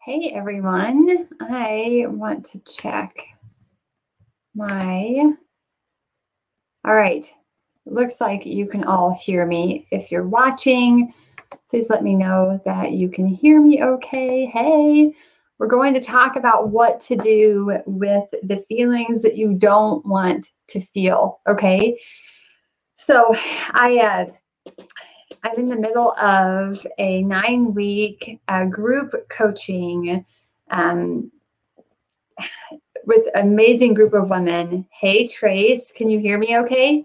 Hey everyone, I want to check all right, it looks like you can all hear me. If you're watching, please let me know that you can hear me okay. Hey, we're going to talk about what to do with the feelings that you don't want to feel, okay? So I'm in the middle of a 9-week group coaching with an amazing group of women. Hey, Trace, can you hear me okay?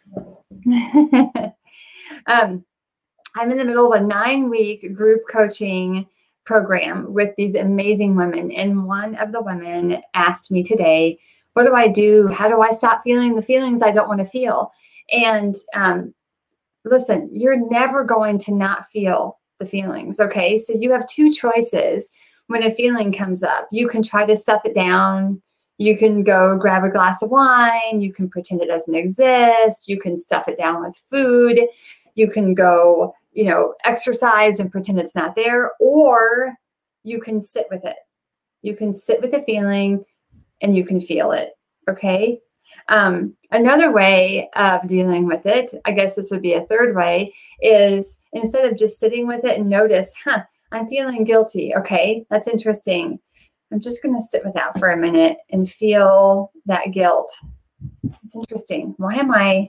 I'm in the middle of a 9-week group coaching program with these amazing women. And one of the women asked me today, what do I do? How do I stop feeling the feelings I don't want to feel? And listen, you're never going to not feel the feelings, okay? So you have two choices when a feeling comes up. You can try to stuff it down. You can go grab a glass of wine. You can pretend it doesn't exist. You can stuff it down with food. You can go, exercise and pretend it's not there, or you can sit with it. You can sit with the feeling and you can feel it, okay? Another way of dealing with it, I guess this would be a third way, is instead of just sitting with it and notice, I'm feeling guilty. Okay, that's interesting. I'm just going to sit with that for a minute and feel that guilt. It's interesting. I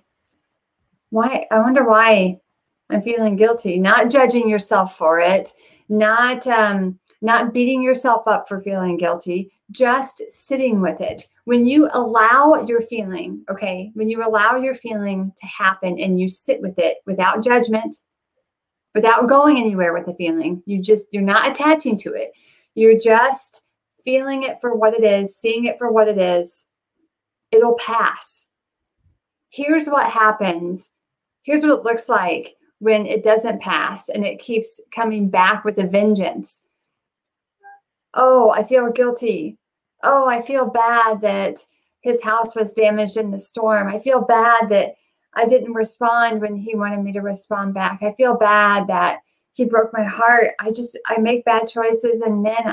wonder why I'm feeling guilty. Not judging yourself for it, not beating yourself up for feeling guilty, just sitting with it. When you allow your feeling, okay, when you allow your feeling to happen and you sit with it without judgment, without going anywhere with the feeling, you're not attaching to it. You're just feeling it for what it is, seeing it for what it is. It'll pass. Here's what happens. Here's what it looks like when it doesn't pass and it keeps coming back with a vengeance. Oh, I feel guilty. Oh, I feel bad that his house was damaged in the storm. I feel bad that I didn't respond when he wanted me to respond back. I feel bad that he broke my heart. I make bad choices, and then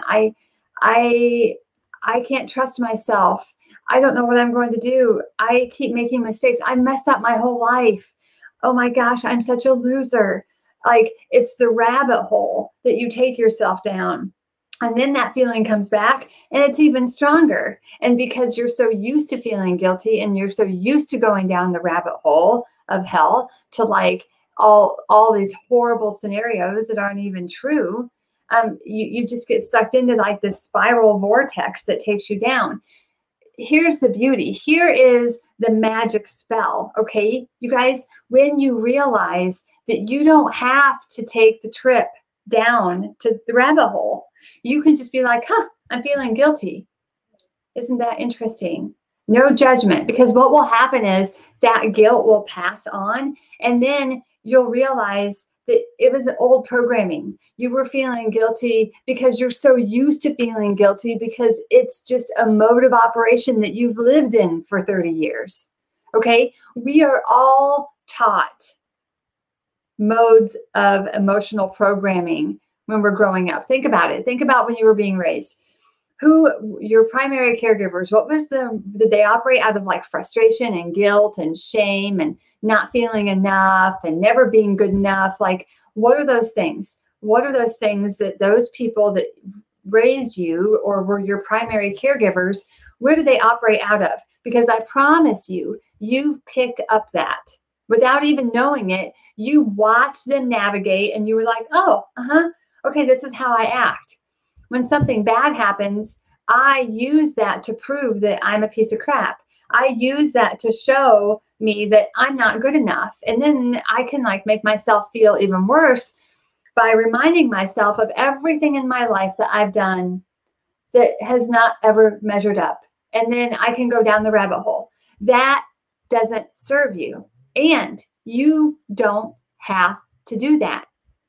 I can't trust myself. I don't know what I'm going to do. I keep making mistakes. I messed up my whole life. Oh my gosh, I'm such a loser. Like, it's the rabbit hole that you take yourself down. And then that feeling comes back and it's even stronger. And because you're so used to feeling guilty and you're so used to going down the rabbit hole of hell to like all these horrible scenarios that aren't even true, you just get sucked into like this spiral vortex that takes you down. Here's the beauty. Here is the magic spell, okay? You guys, when you realize that you don't have to take the trip down to the rabbit hole, you can just be like, I'm feeling guilty. Isn't that interesting? No judgment, because what will happen is that guilt will pass on, and then you'll realize that it was old programming. You were feeling guilty because you're so used to feeling guilty because it's just a mode of operation that you've lived in for 30 years. Okay? We are all taught modes of emotional programming when we're growing up. Think about it. Think about when you were being raised. Who your primary caregivers, did they operate out of like frustration and guilt and shame and not feeling enough and never being good enough? Like, what are those things? What are those things that those people that raised you or were your primary caregivers, where do they operate out of? Because I promise you, you've picked up that. Without even knowing it, you watched them navigate and you were like, oh, okay, this is how I act. When something bad happens, I use that to prove that I'm a piece of crap. I use that to show me that I'm not good enough. And then I can like make myself feel even worse by reminding myself of everything in my life that I've done that has not ever measured up. And then I can go down the rabbit hole. That doesn't serve you. And you don't have to do that.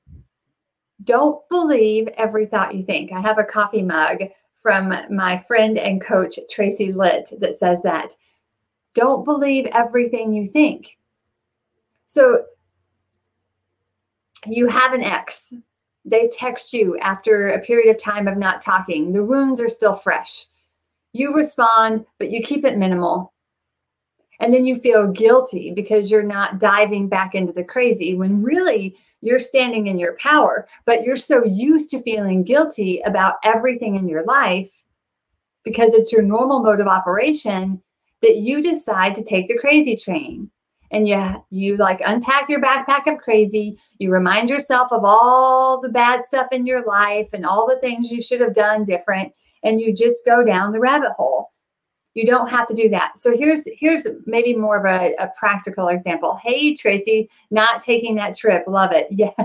Don't believe every thought you think. I have a coffee mug from my friend and coach, Tracy Litt, that says that. Don't believe everything you think. So you have an ex. They text you after a period of time of not talking. The wounds are still fresh. You respond, but you keep it minimal. And then you feel guilty because you're not diving back into the crazy when really you're standing in your power, but you're so used to feeling guilty about everything in your life because it's your normal mode of operation that you decide to take the crazy train. And you like unpack your backpack of crazy. You remind yourself of all the bad stuff in your life and all the things you should have done different. And you just go down the rabbit hole. You don't have to do that. So here's maybe more of a practical example. Hey, Tracy, not taking that trip. Love it. Yes,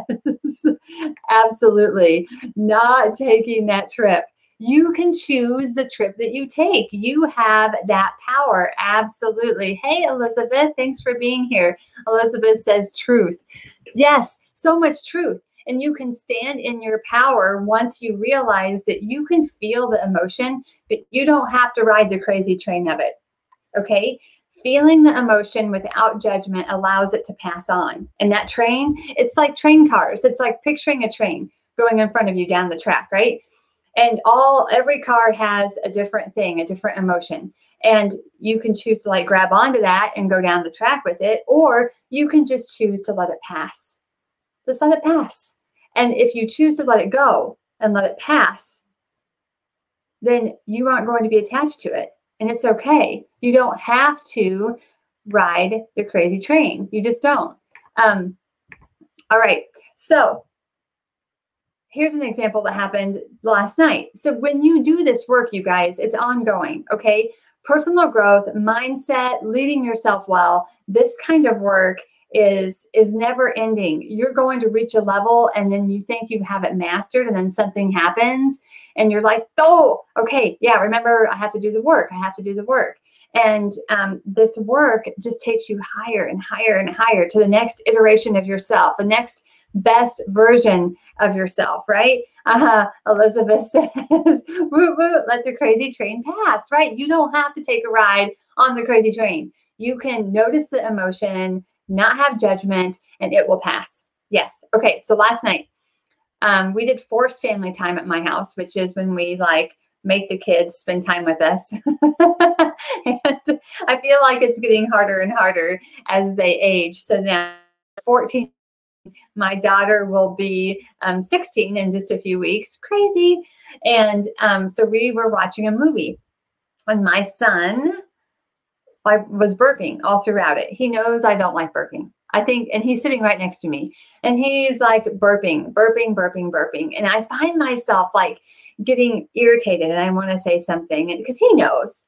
absolutely. Not taking that trip. You can choose the trip that you take. You have that power. Absolutely. Hey, Elizabeth, thanks for being here. Elizabeth says truth. Yes, so much truth. And you can stand in your power once you realize that you can feel the emotion, but you don't have to ride the crazy train of it. Okay? Feeling the emotion without judgment allows it to pass on. And that train, it's like train cars. It's like picturing a train going in front of you down the track, right? And every car has a different thing, a different emotion. And you can choose to like grab onto that and go down the track with it, or you can just choose to let it pass. Just let it pass. And if you choose to let it go and let it pass, then you aren't going to be attached to it. And it's okay. You don't have to ride the crazy train. You just don't. All right. So here's an example that happened last night. So when you do this work, you guys, it's ongoing. Okay. Personal growth, mindset, leading yourself well, this kind of work is never ending. You're going to reach a level and then you think you have it mastered and then something happens and you're like, oh, okay, yeah, remember I have to do the work. I have to do the work. And this work just takes you higher and higher and higher to the next iteration of yourself, the next best version of yourself, right? Elizabeth says, woo, woo, let the crazy train pass, right? You don't have to take a ride on the crazy train. You can notice the emotion, not have judgment, and it will pass. Yes. Okay. So last night, we did forced family time at my house, which is when we like make the kids spend time with us. And I feel like it's getting harder and harder as they age. So now 14, my daughter will be 16 in just a few weeks. Crazy. And so we were watching a movie and my son was burping all throughout it. He knows I don't like burping. I think, and he's sitting right next to me and he's like burping. And I find myself like getting irritated and I want to say something and because he knows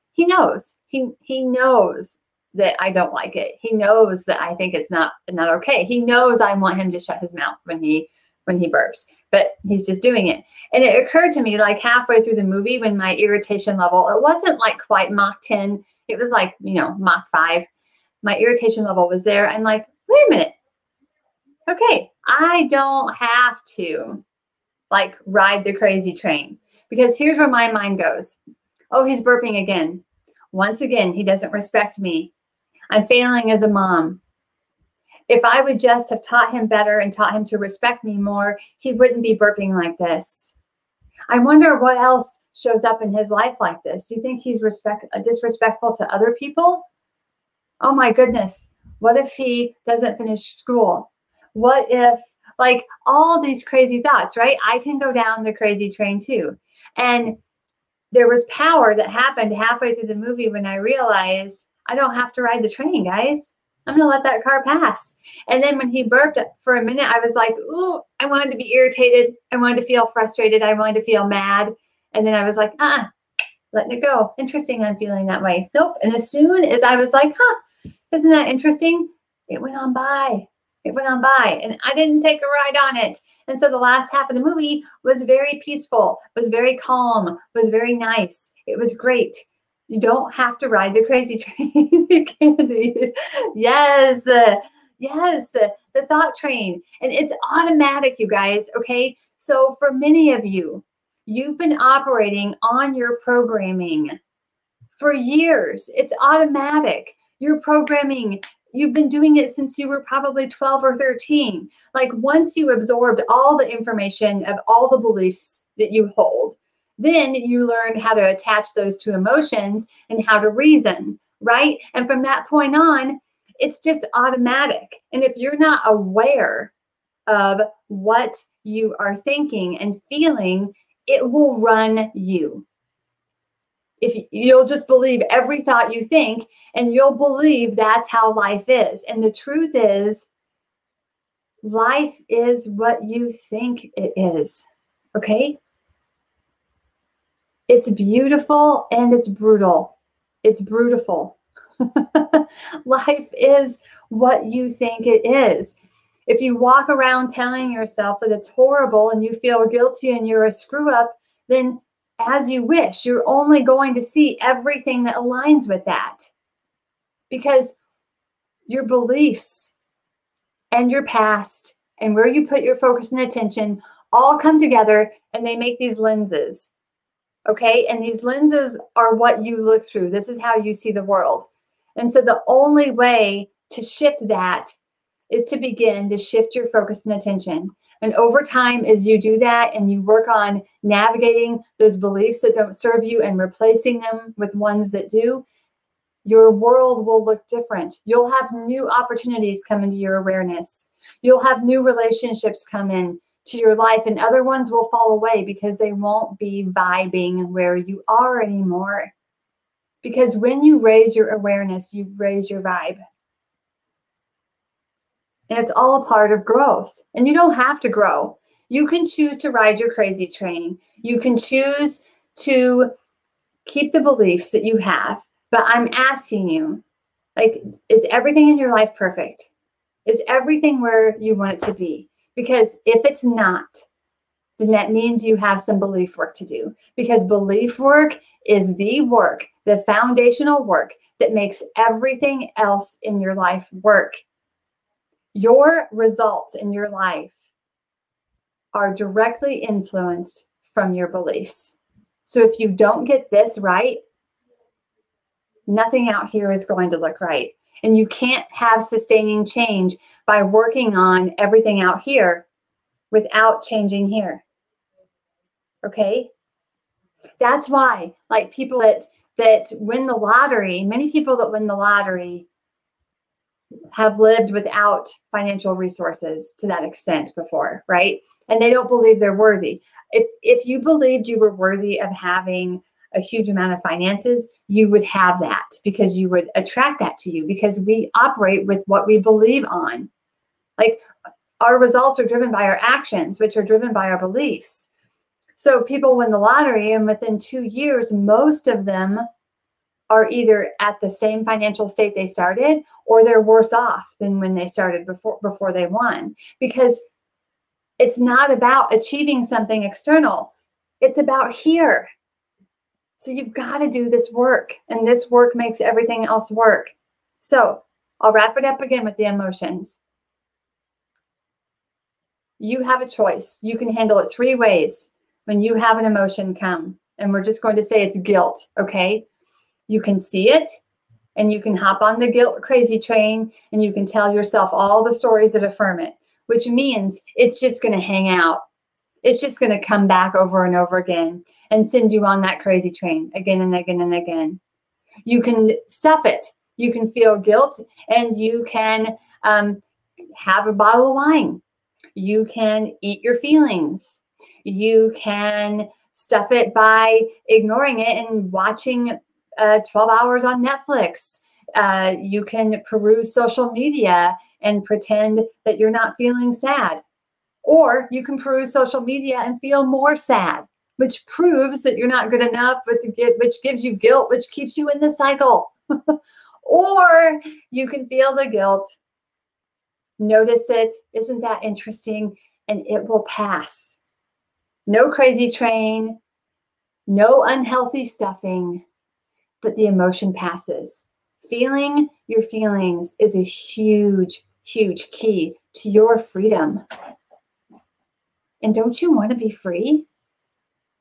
that I don't like it. He knows that I think it's not okay. He knows I want him to shut his mouth when he burps, but he's just doing it. And it occurred to me like halfway through the movie when my irritation level, it wasn't like quite Mach 10. It was like, Mach 5. My irritation level was there. I'm like, wait a minute. Okay, I don't have to like ride the crazy train because here's where my mind goes. Oh, he's burping again. Once again, he doesn't respect me. I'm failing as a mom. If I would just have taught him better and taught him to respect me more, he wouldn't be burping like this. I wonder what else shows up in his life like this. Do you think he's disrespectful to other people? Oh my goodness. What if he doesn't finish school? What if, like all these crazy thoughts, right? I can go down the crazy train too. And there was power that happened halfway through the movie when I realized I don't have to ride the train, guys. I'm going to let that car pass. And then when he burped for a minute, I was like, ooh, I wanted to be irritated. I wanted to feel frustrated. I wanted to feel mad. And then I was like, letting it go. Interesting. I'm feeling that way. Nope. And as soon as I was like, isn't that interesting? It went on by. It went on by and I didn't take a ride on it. And so the last half of the movie was very peaceful, was very calm, was very nice. It was great. You don't have to ride the crazy train, Candy. Yes, yes, the thought train. And it's automatic, you guys, okay? So for many of you, you've been operating on your programming for years. It's automatic. Your programming you've been doing it since you were probably 12 or 13. Like once you absorbed all the information of all the beliefs that you hold, then you learn how to attach those to emotions and how to reason, right? And from that point on, it's just automatic. And if you're not aware of what you are thinking and feeling, it will run you. If you'll just believe every thought you think, and you'll believe that's how life is. And the truth is, life is what you think it is. Okay? It's beautiful and it's brutal. It's brutal. Life is what you think it is. If you walk around telling yourself that it's horrible and you feel guilty and you're a screw up, then as you wish, you're only going to see everything that aligns with that. Because your beliefs and your past and where you put your focus and attention all come together and they make these lenses. Okay? And these lenses are what you look through. This is how you see the world. And so the only way to shift that is to begin to shift your focus and attention. And over time, as you do that and you work on navigating those beliefs that don't serve you and replacing them with ones that do, your world will look different. You'll have new opportunities come into your awareness. You'll have new relationships come in to your life, and other ones will fall away because they won't be vibing where you are anymore. Because when you raise your awareness, you raise your vibe. And it's all a part of growth. And you don't have to grow. You can choose to ride your crazy train. You can choose to keep the beliefs that you have. But I'm asking you, like, is everything in your life perfect? Is everything where you want it to be? Because if it's not, then that means you have some belief work to do. Because belief work is the work, the foundational work that makes everything else in your life work. Your results in your life are directly influenced from your beliefs. So if you don't get this right, nothing out here is going to look right. And you can't have sustaining change by working on everything out here without changing here. Okay? That's why, like, people that win the lottery, many people that win the lottery have lived without financial resources to that extent before, right? And they don't believe they're worthy. If you believed you were worthy of having a huge amount of finances, you would have that because you would attract that to you, because we operate with what we believe on. Like, our results are driven by our actions, which are driven by our beliefs. So people win the lottery, and within 2 years, most of them are either at the same financial state they started, or they're worse off than when they started before they won. Because it's not about achieving something external. It's about here. So you've got to do this work, and this work makes everything else work. So I'll wrap it up again with the emotions. You have a choice. You can handle it 3 ways when you have an emotion come. And we're just going to say it's guilt, okay? You can see it, and you can hop on the guilt crazy train, and you can tell yourself all the stories that affirm it, which means it's just going to hang out. It's just going to come back over and over again and send you on that crazy train again and again and again. You can stuff it. You can feel guilt, and you can have a bottle of wine. You can eat your feelings. You can stuff it by ignoring it and watching 12 hours on Netflix. You can peruse social media and pretend that you're not feeling sad. Or you can peruse social media and feel more sad, which proves that you're not good enough, which gives you guilt, which keeps you in the cycle. Or you can feel the guilt, notice it, isn't that interesting? And it will pass. No crazy train, no unhealthy stuffing, but the emotion passes. Feeling your feelings is a huge, huge key to your freedom. And don't you want to be free?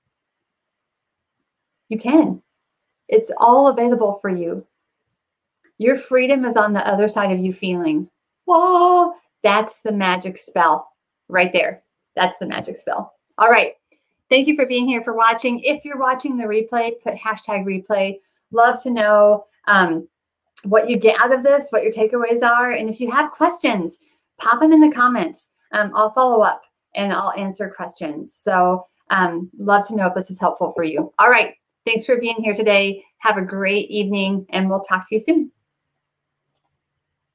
You can. It's all available for you. Your freedom is on the other side of you feeling. Whoa, that's the magic spell right there. That's the magic spell. All right. Thank you for being here, for watching. If you're watching the replay, put hashtag replay. Love to know what you get out of this, what your takeaways are. And if you have questions, pop them in the comments. I'll follow up and I'll answer questions. So love to know if this is helpful for you. All right. Thanks for being here today. Have a great evening, and we'll talk to you soon.